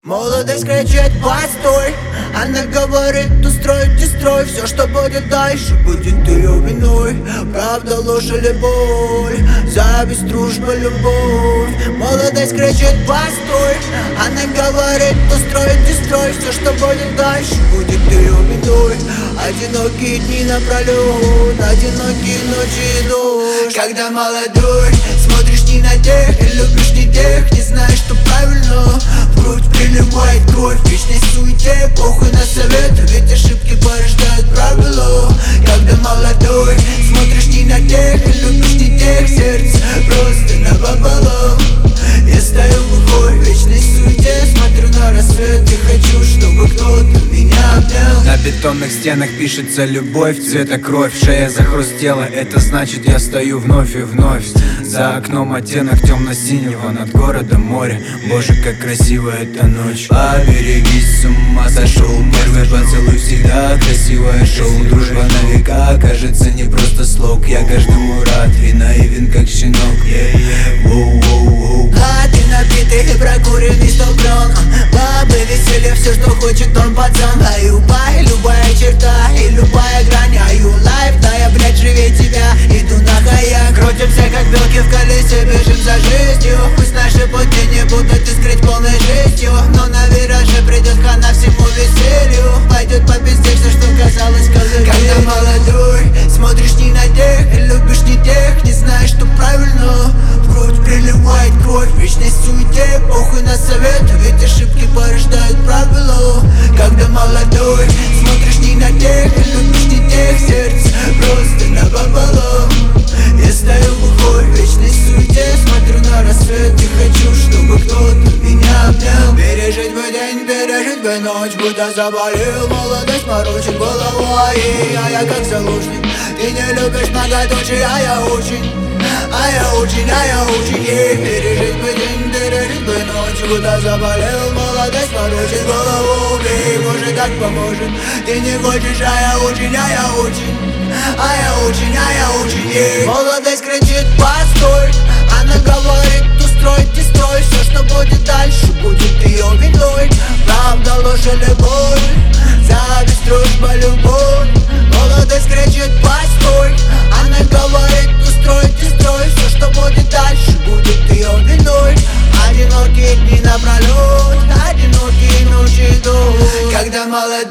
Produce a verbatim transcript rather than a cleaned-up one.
Молодость кричит постой, она говорит устрой, строй. Все, что будет дальше, будет ее виной. Правда, ложь или боль, зависть, дружба, любовь. Молодость кричит постой, она говорит устрой, строй. Все, что будет дальше, будет ее виной. Одинокие дни напролет, одинокие ночи и дождь. Когда молодой, смотришь не на тех и любишь не тех, не знаешь, что правильно. В грудь приливает кровь, в вечной суете, похуй на советы, ведь ошибки порождают правила. Когда молодой, смотришь не на тех и любишь не тех, сердце просто напополам. Я стою глухой в вечной суете, смотрю на рассвет и хочу, чтобы кто-то меня обнял. На бетонных стенах пишется любовь, цвета кровь, шея захрустела, это значит я стою вновь и вновь. За окном оттенок темно-синего, над городом море. Боже, как красиво эта ночь. Поберегись, с ума сошел. Первый поцелуй всегда красивое шоу. Дружба на века, кажется, не просто слог. Я каждому рад и наивен, как щенок. yeah, yeah. Воу, воу, воу. А ты напитый и прокуренный столбрен. Бабы, веселье, все, что хочет он пацан. А любая, любая черта и любая грань. А you life, да я, блядь, живее тебя. Иду на хаяк, крутимся как белки в колесе, бежим за жизнью. Пусть наши пути не будут искрить полной жестью, но на вираже придет хана всему веселью. Пойдет по пизде все, что казалось козырей. Когда молодой, смотришь не на тех и любишь не тех, не знаешь, что правильно. В грудь приливает кровь, в вечной суете, похуй на советы, ведь ошибки порождают правила. Когда молодой, смотришь не на тех и любишь не тех, сердце просто напополам. Я стою глухой в вечной суете, смотрю на рассвет и хочу, чтобы кто-то меня обнял. Пережить бы день, пережить бы ночь, будто заболел. Молодость морочит головой, а я как заложник. Ты не любишь многоточие, а я очень, а я очень, а я очень. Ей пережить бы день, пережить бы ночь, будто заболел. Молодость морочит головой, может так поможет. Ты не хочешь, а я очень, а я очень, а я очень, а я очень. Ей молодость кричит постой, она говорит устрой, строй. Все, что будет дальше, будет ее виной. Правда, ложь или боль, зависть, дружба, любовь. Молодость кричит постой, она говорит устрой, строй. Все, что будет дальше, будет ее виной. Одинокие дни напролет, одинокие ночи и дождь. Когда молодой